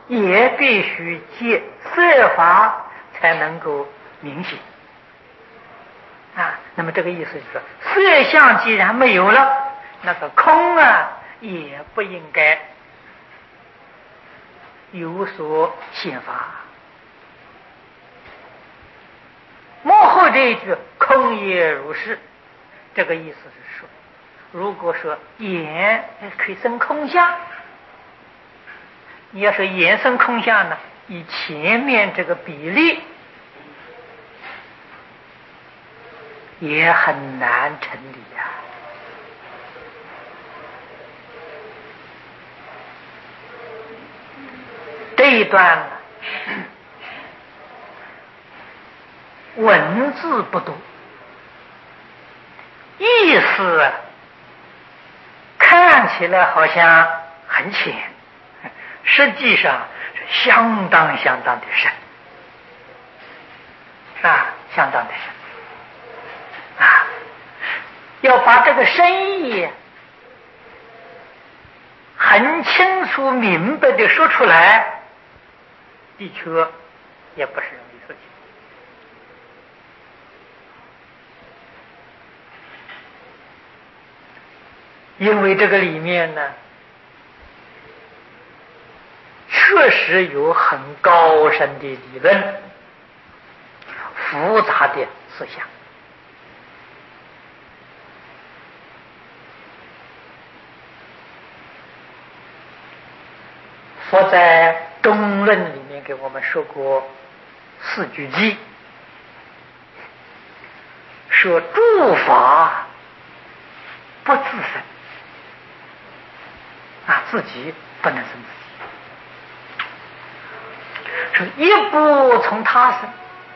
也必须借色法才能够明显啊。那么这个意思就是说，色相既然没有了，那个空啊也不应该有所显发。幕后这一句空也如是，这个意思是说，如果说眼可以生空相，你要说眼生空相呢，以前面这个比例也很难成立呀。这一段呢，文字不多，意思看起来好像很浅，实际上是相当的深啊，相当的深啊。要把这个深意很清楚明白的说出来，的确也不是容易事情。因为这个里面呢，确实有很高深的理论，复杂的思想。佛在中论里面给我们说过四句偈，说诸法不自生啊，自己不能生自己，说一不从他生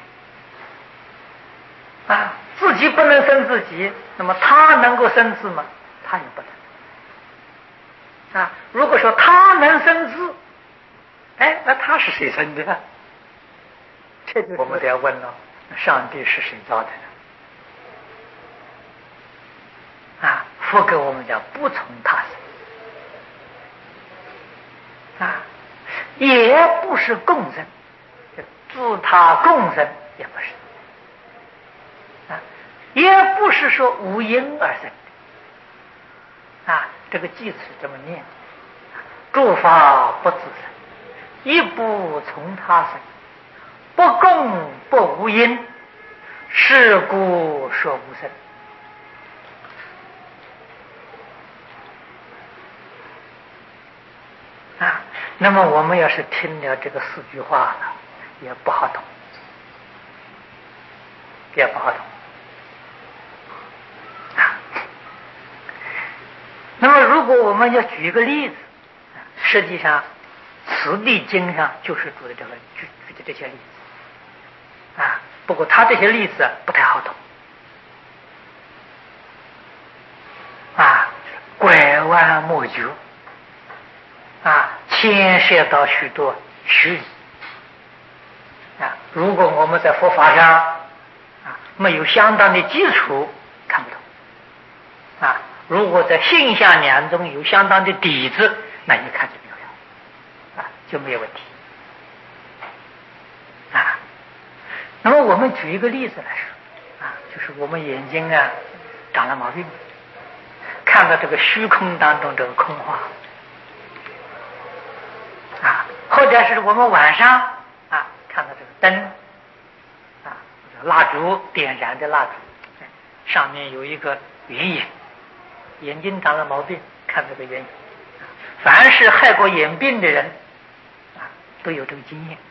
啊，自己不能生自己，那么他能够生自吗？他也不能啊。如果说他能生自，哎，那他是谁生的？这就我们得要问了，上帝是谁造的呢？啊，佛给我们讲不从他生啊，也不是共生，自他共生也不是啊，也不是说无因而生的啊。这个句子是这么念：诸法不自生，一不从他生，不共不无因，是故说无生。啊，那么我们要是听了这个四句话了，也不好懂，也不好懂啊。那么如果我们要举一个例子，实际上慈地经上就是举的这些例子啊。不过他这些例子不太好懂啊，拐弯抹角啊，牵涉到许多虚理啊。如果我们在佛法上啊没有相当的基础，看不懂啊。如果在性相两中有相当的底子，那一看就明了啊，就没有问题啊。那么我们举一个例子来说啊，就是我们眼睛啊长了毛病，看到这个虚空当中这个空话啊，或者是我们晚上啊看到这个灯啊，蜡烛点燃的蜡烛上面有一个圆影，眼睛长了毛病，看这个圆影。凡是害过眼病的人啊，都有这个经验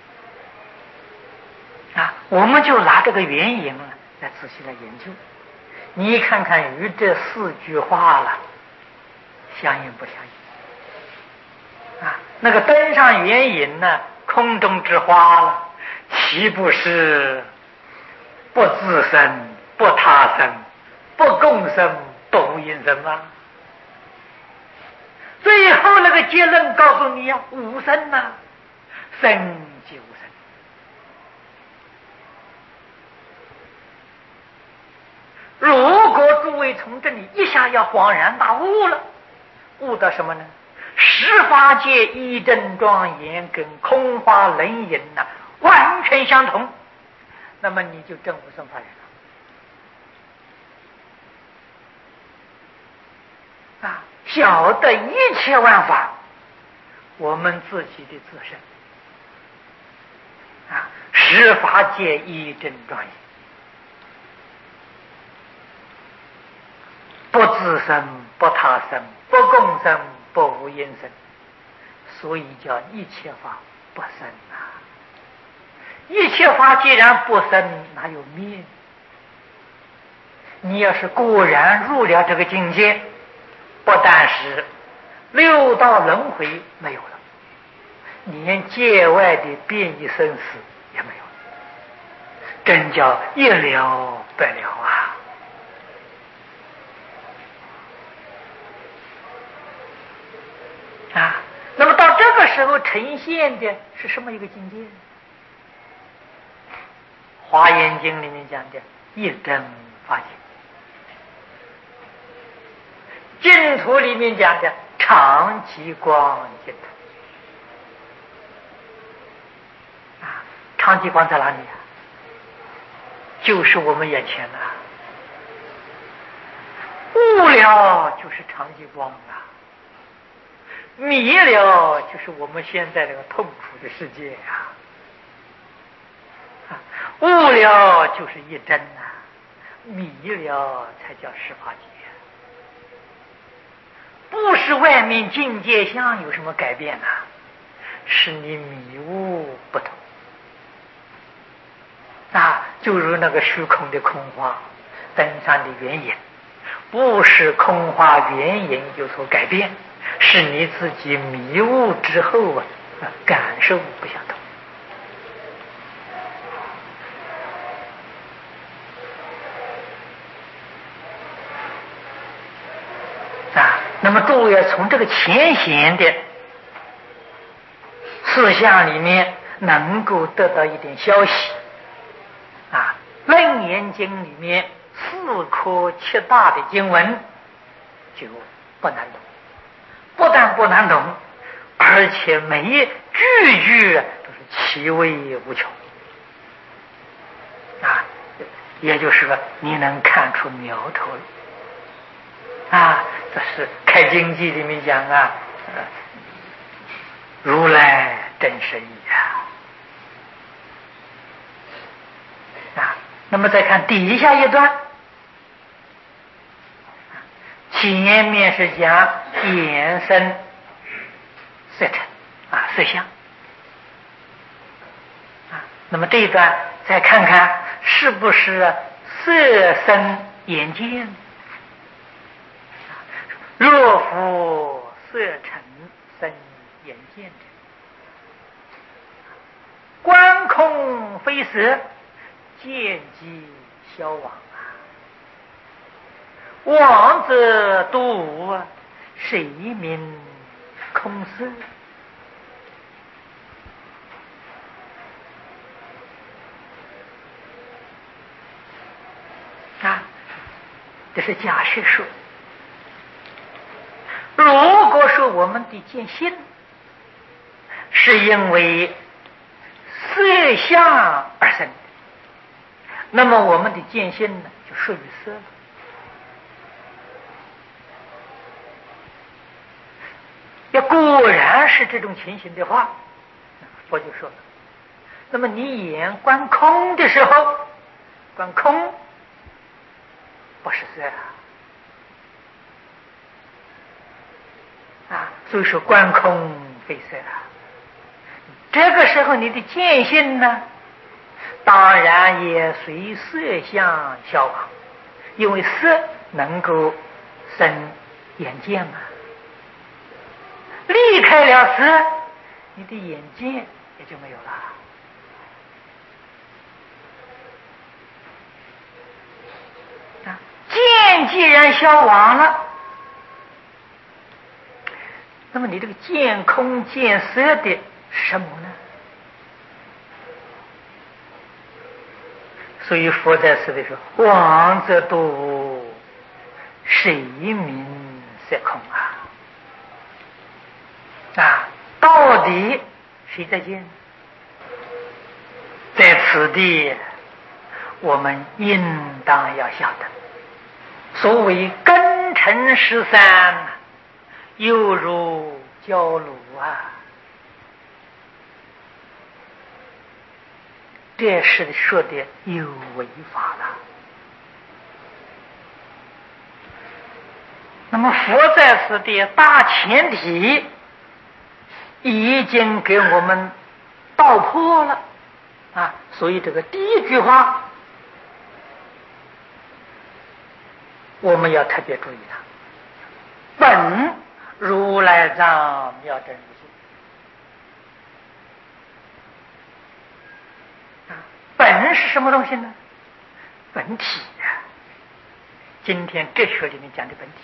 啊。我们就拿这个圆影来仔细来研究，你看看与这四句话了相应不相应啊？那个灯上圆影呢，空中之花了，岂不是不自生、不他生、不共生、不无因生吗？最后那个结论告诉你呀，无生呐，生即无生。如果诸位从这里一下要恍然大悟了，悟到什么呢？ 十法界一真庄严跟空花冷饮完全相同，那么你就证无生法忍了晓得一切万法我们自己的自身十法界一真庄严，不自生，不他生，不共生，不无因生，所以叫一切法不生一切法既然不生，哪有灭？你要是果然入了这个境界，不但是六道轮回没有了，连界外的变异生死也没有了，真叫一了百了那么到这个时候呈现的是什么一个境界？华严经里面讲的一真法界，净土里面讲的常寂光净土常寂光在哪里就是我们眼前悟了就是常寂光迷了就是我们现在这个痛苦的世界悟了就是一真迷了才叫十法界不是外面境界相有什么改变是你迷悟不同就如那个虚空的空花登山的原因，不是空花原因有所改变，是你自己迷悟之后感受不相同那么诸位从这个浅显的事项里面能够得到一点消息楞严经里面4科7大的经文就不难懂，不但不难懂，而且每一句句都是其微无穷也就是说你能看出苗头了这是开经记里面讲如来真实义那么再看底下一段，前面是讲眼身色尘色相那么这一段再看看是不是色身眼见，若复色尘生眼见者，观空非色，见机消亡妄则多无谁名空色这是假设说，如果说我们的见性是因为色相而生的，那么我们的见性呢就属于色了。要果然是这种情形的话，佛就说了，那么你眼观空的时候，观空不是色所以说观空非色这个时候你的见性呢，当然也随色相消亡，因为色能够生眼见嘛。离开了色，你的眼见也就没有了见既然消亡了，那么你这个见空见色的是什么呢？所以佛在此地说，妄则多谁名色空到底谁在见？在此地，我们应当要晓得，所谓根尘13，犹如焦炉啊。这是说的有违法了。那么佛在此地大前提已经给我们道破了啊，所以这个第一句话我们要特别注意它。本如来藏妙真如性啊，本是什么东西呢？本体啊，今天哲学里面讲的本体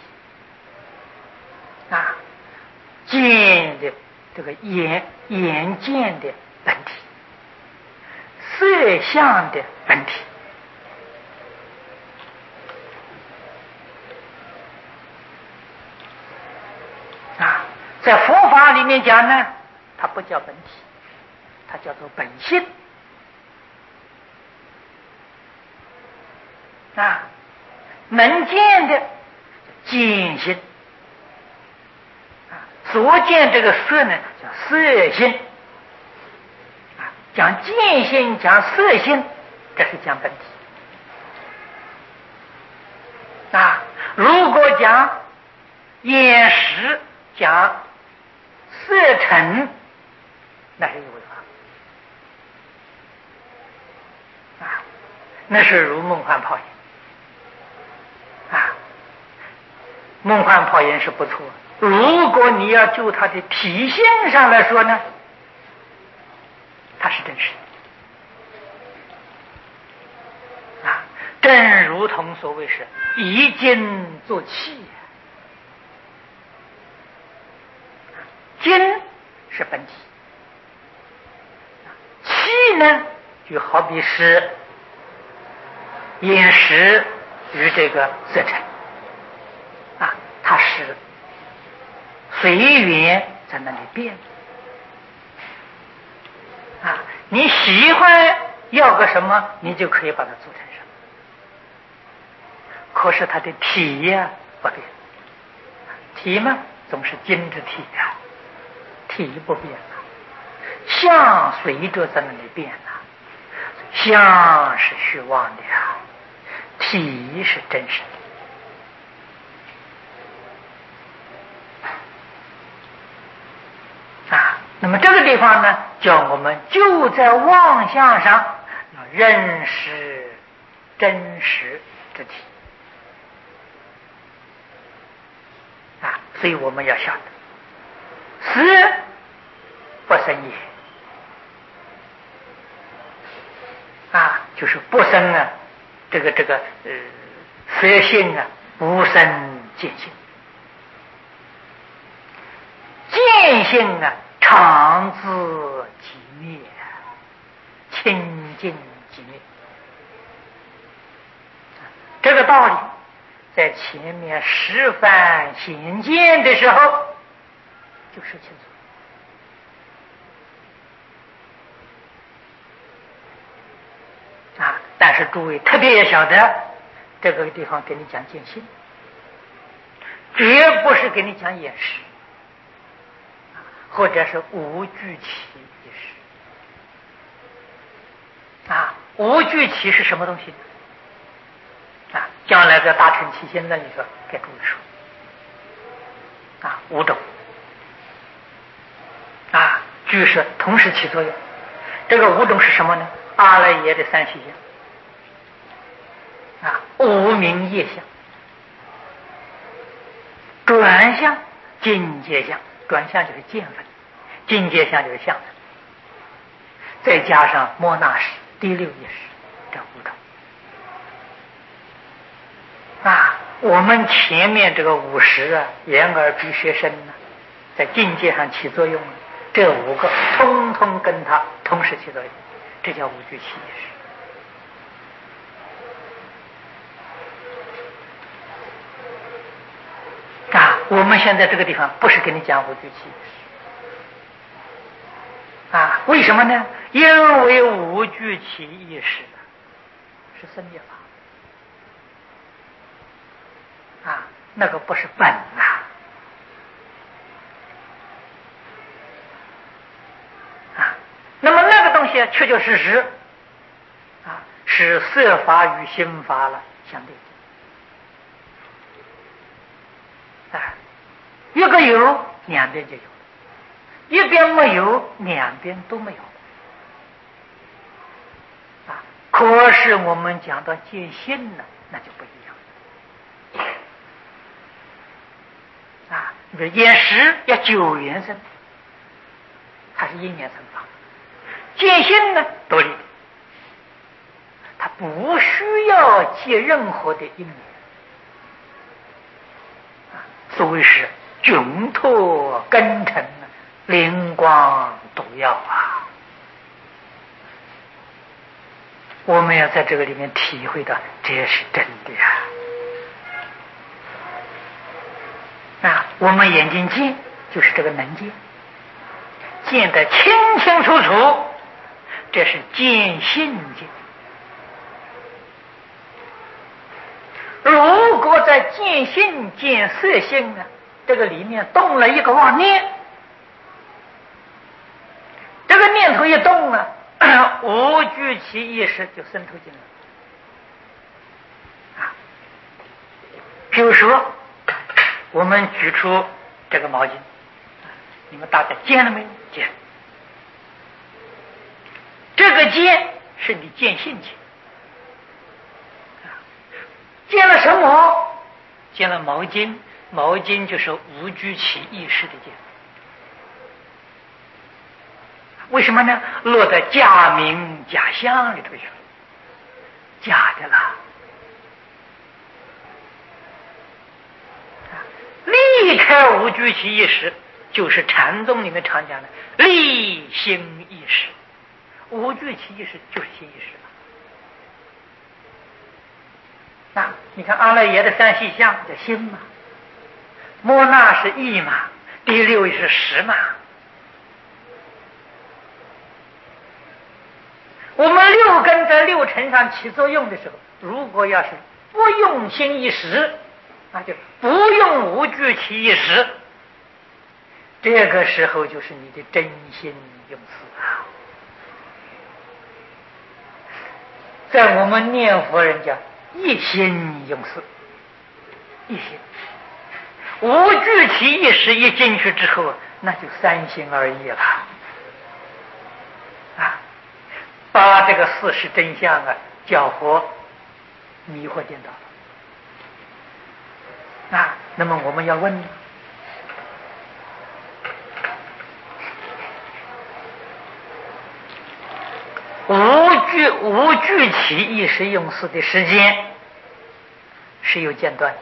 啊，见的这个眼见的本体，色相的本体啊，在佛法里面讲呢，它不叫本体，它叫做本性啊，能见的见性啊，所见这个色呢叫色性啊，讲见性讲色性，这是讲本体啊。如果讲眼识讲色尘，那是有违法啊，那是如梦幻泡影啊。梦幻泡影是不错，如果你要就它的体性上来说呢，它是真实啊，正如同所谓是以精作气，精是本体，气呢就好比是眼识与这个色尘啊，它是随缘在那里变啊，你喜欢要个什么，你就可以把它做成什么，可是它的体呀不变，体嘛总是精之体呀，体不变了，相随着在那里变了，相是虚妄的呀，体是真实的啊。那么这个地方呢，叫我们就在妄相上要认识真实之体啊，所以我们要晓得，思不生也啊，就是不生啊，这个色性啊，不生见性，见性啊，常自即灭，清净即灭。这个道理在前面示范显见的时候就说清楚啊。但是诸位特别也晓得，这个地方给你讲见性，绝不是给你讲眼识或者是无具体的事啊。无具体是什么东西啊？将来在大乘起心论里头给诸位说啊，五种啊，具是同时起作用。这个五种是什么呢？阿赖耶的三细相啊，无明业相、转相、境界相。转相就是见分，境界相就是相分，再加上摩那识、第六意识，这五种啊。我们前面这个50啊，眼耳鼻舌身呢，在境界上起作用，这5个通通跟它同时起作用，这叫无具起意识啊。我们现在这个地方不是跟你讲无具起意识为什么呢？因为无具其意识是生灭法那个不是本那么那个东西确确实实是色法与心法了相对一个有两边就有了，一边没有两边都没有可是我们讲到见性呢，那就不一样你比如眼识要9缘生，它是因缘生法；见性呢独立的，它不需要借任何的因缘所谓是窘脱根尘，灵光毒药我们要在这个里面体会到，这是真的我们眼睛见就是这个能见，见得清清楚楚，这是见性见。如果在见性见色性这个里面动了一个妄念，这个念头一动无具其意识就渗透进来比如说我们举出这个毛巾，你们大家见了没有？见。这个见是你见性见见了什么？见了毛巾，毛巾就是无具其意识的见。为什么呢？落在假名假相里头去了，假的了。离开无具其意识，就是禅宗里面常讲的立心意识。无具其意识就是心意识你看阿赖耶的三细相叫心嘛，摩那是意嘛，第六是识嘛。我们六根在六尘上起作用的时候，如果要是不用心一识，那就不用无具其意识，这个时候就是你的真心用事在我们念佛人家一心用事，一心无具其意识一进去之后，那就三心二意了把这个事实真相搅和迷惑颠倒了那么我们要问无具其意识用事的时间是有间断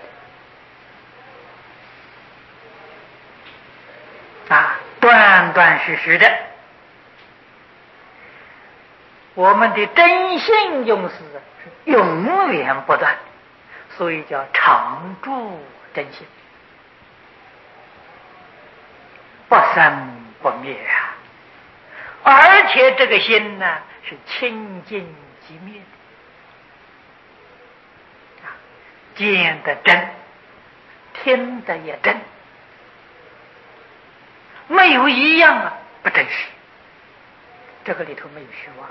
的断断续续的。我们的真性用事是永远不断，所以叫常住真性，不生不灭而且这个心呢是清净即灭的见得真，听得也真，没有一样不真实，这个里头没有虚妄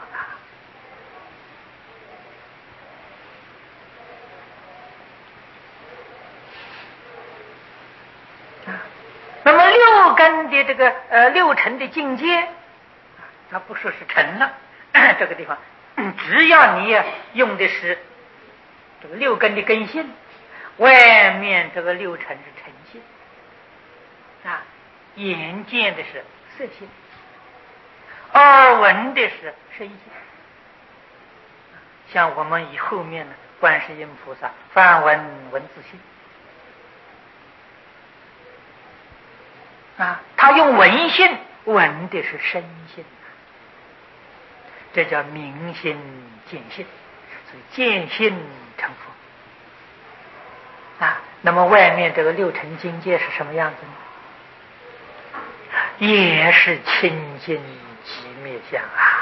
那么六根的这个六尘的境界他不说是尘了这个地方只要你用的是这个六根的根性，外面这个六尘是尘性眼见的是色性，耳闻的是声性像我们以后面呢观世音菩萨梵闻文字性他用闻性闻的是声性这叫明心见性，所以见性成佛那么外面这个六尘境界是什么样子呢？也是清净极灭相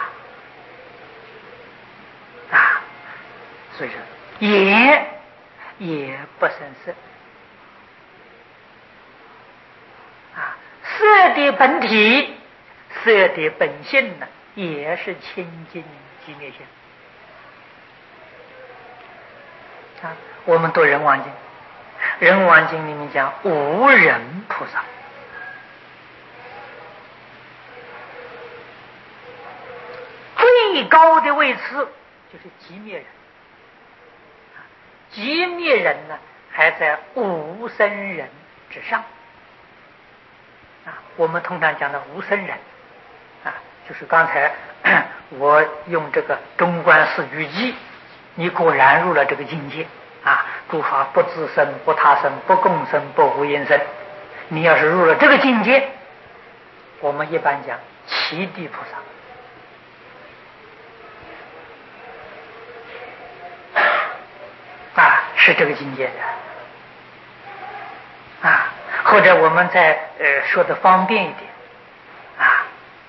啊！所以说眼也不生色啊，色的本体、色的本性呢，也是清净寂灭相啊。我们读人王经，人王经里面讲无人菩萨。最高的位次就是寂灭人，寂灭人呢还在无生人之上啊。我们通常讲的无生人啊，就是刚才我用这个中观四句偈，你果然入了这个境界啊，诸法不自生，不他生，不共生，不无因生。你要是入了这个境界，我们一般讲七地菩萨。是这个境界的啊，或者我们再说的方便一点啊，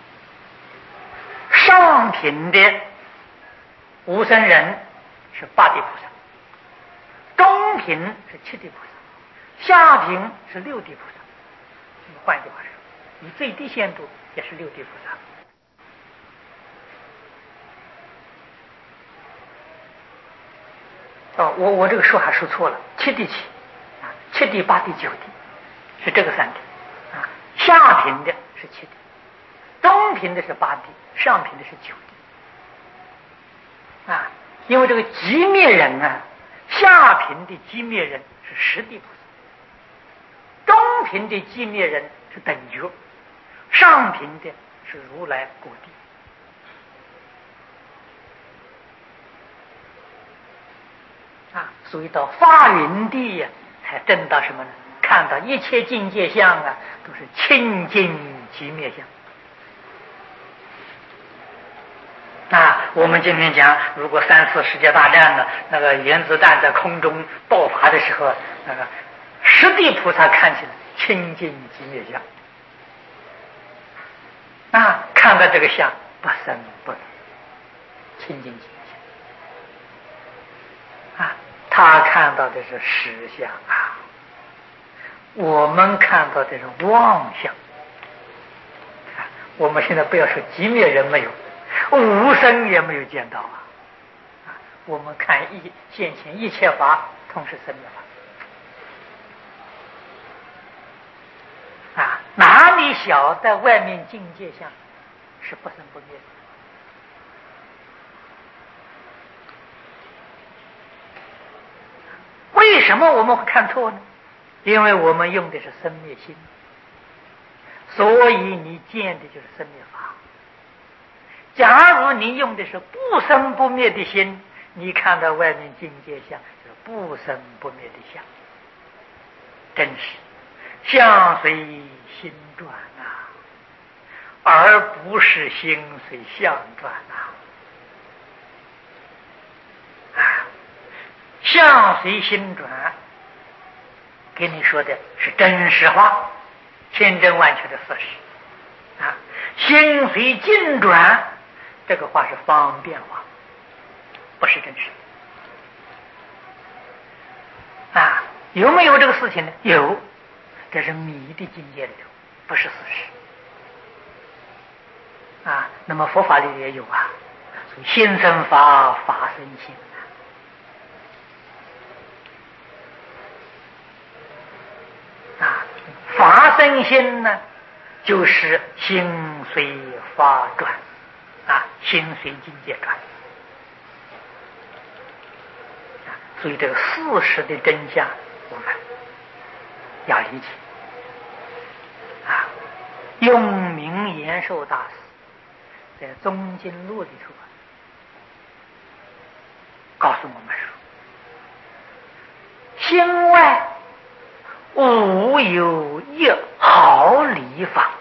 上品的无生人是八地菩萨，中品是七地菩萨，下品是六地菩萨。换句话说，你最低限度也是六地菩萨。我这个数还数错了，七地起啊，七地、八地、九地是这个三地啊。下品的是七地，中品的是八地，上品的是九地啊。因为这个寂灭人啊，下品的寂灭人是十地菩萨，中品的寂灭人是等觉，上品的是如来果地。所以到发云地呀，才证到什么呢？看到一切境界相啊，都是清净寂灭相。我们今天讲，如果三次世界大战呢，那个原子弹在空中爆发的时候，那个十地菩萨看起来清净寂灭相看到这个相不生不灭，清净寂灭相他看到的是实相我们看到的是妄想我们现在不要说寂灭人没有，无生也没有见到我们看现前一切法同是生灭法哪里晓得外面境界相是不生不灭的？为什么我们会看错呢？因为我们用的是生灭心，所以你见的就是生灭法。假如你用的是不生不灭的心，你看到外面境界相是不生不灭的相，真是相随心转而不是心随相转相随心转，给你说的是真实话，千真万确的事实心随境转，这个话是方便话，不是真实有没有这个事情呢？有，这是迷的境界里头，不是事实那么佛法里也有心生法，法生心法生心呢，就是心随法转心随境界转所以这个事实的真相我们要理解用明延寿大师在《中经录》里头告诉我们说，心外无有一毫厘法。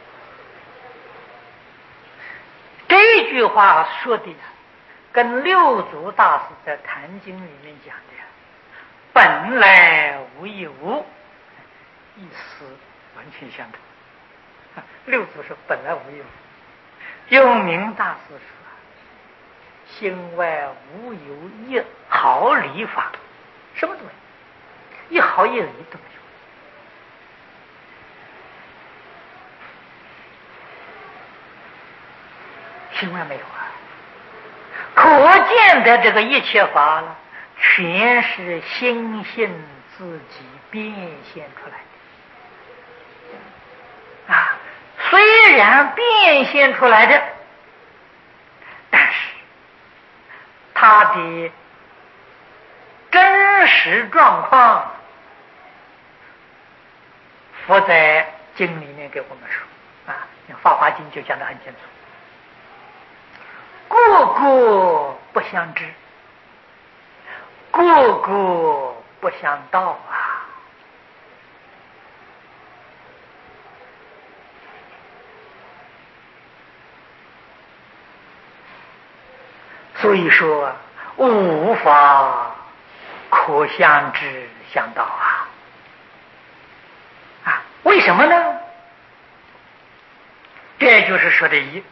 这句话说的跟六祖大师在《坛经》里面讲的本来无一物意思完全相同。六祖说本来无一物， 永明大师说：“心外无有一毫厘法，什么都没有，一毫一厘都没有。心外没有啊，可见的这个一切法了，全是心性自己变现出来的啊。虽然变现出来的，但是它的真实状况，佛在经里面给我们说啊，像《法华经》就讲得很清楚。个个不相知，个个不相道啊！所以说，无法可相知相道啊！啊，为什么呢？这就是说的一。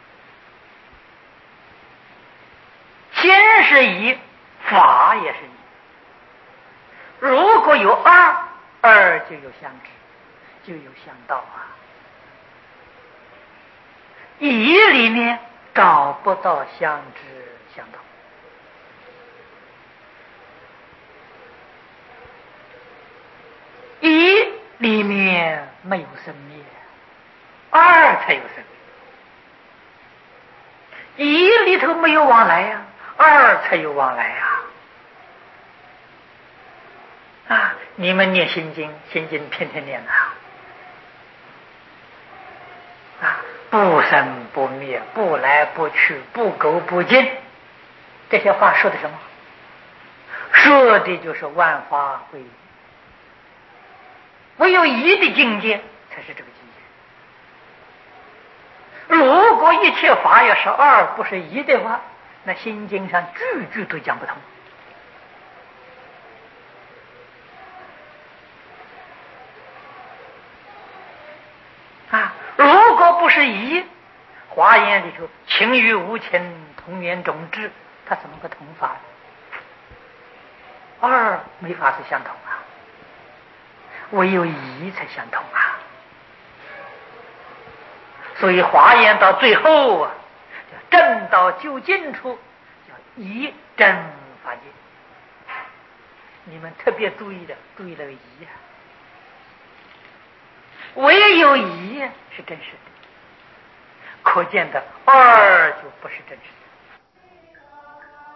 心是一，法也是一。如果有二，二就有相知，就有相道啊。一里面找不到相知相道，一里面没有生灭，二才有生灭。一里头没有往来呀，二才有往来呀！啊，你们念心经，心经天天念啊，不生不灭，不来不去，不垢不净，这些话说的什么？说的就是万法归一，唯有一的境界才是这个境界。如果一切法要是二不是一的话，那心经上句句都讲不通啊！如果不是一，华严里头情与无情同源种质，它怎么个同法？二没法是相同啊，唯有一才相同啊！所以华严到最后啊，叫正到究竟处，叫一真法界。你们特别注意的，注意那个一啊，唯有一是真实的，可见的二就不是真实的。